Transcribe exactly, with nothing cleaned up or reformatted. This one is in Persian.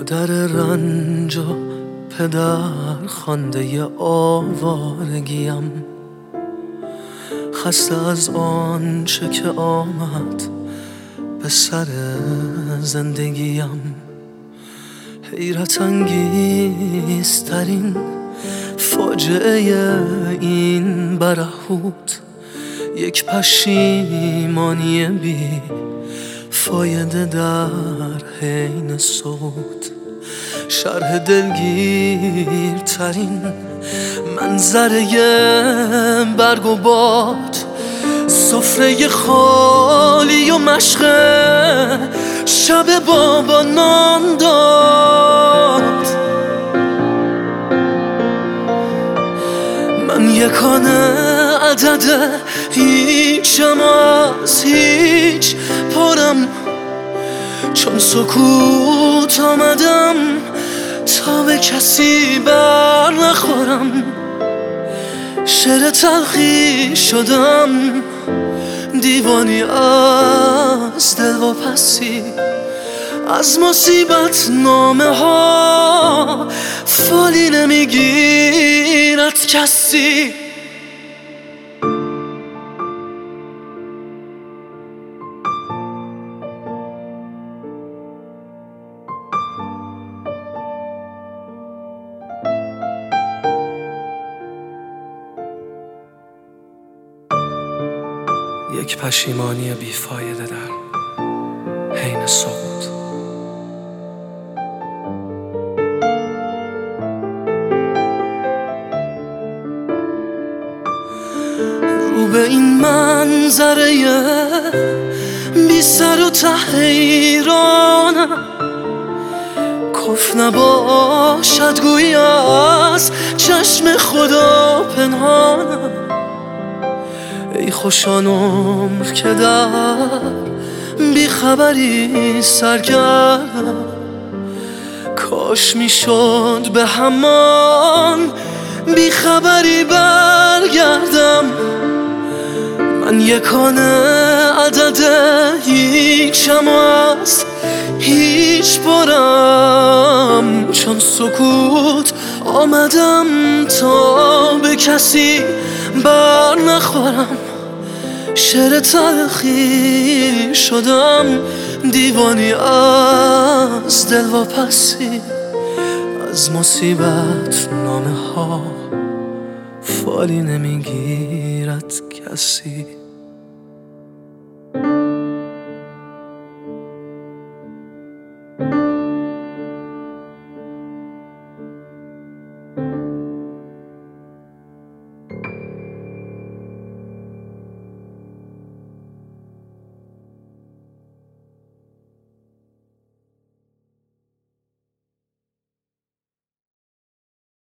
مادر رنج و پدر خوانده آوارگیم، خسته از آنچه که آمد به سر زندگیم. حیرت انگیزترین فاجعه این برهوت، یک پشیمانی بی فایده در حین صوت. شرح دلگیرترین منظره برگ و باد، سفره خالی و مشق شب بابا نان داد. من یکانه عدد هیچم از هیچ پرم، چون سکوت آمدم تا به کسی بر نخورم. شعر تلخی شدم، دیوانی از دل و پسی، از مصیبت نامه ها فالی نمیگیرد کسی. یک پشیمانی بیفایده در حین سقوط. رو به این منظره بی سر و ته حیرانم، کف نباشد گویی از چشم خدا پنهانم. ای خوشان عمر که در بیخبری سرگردم، کاش میشد به همان بیخبری برگردم. من یکانه عدد هیچم از هیچ پرم، چون سکوت آمدم تا به کسی بر نخورم. شعر تلخی شدم، دیوانی از دل و پسی، از مصیبت نامه ها فالی نمیگیرد کسی.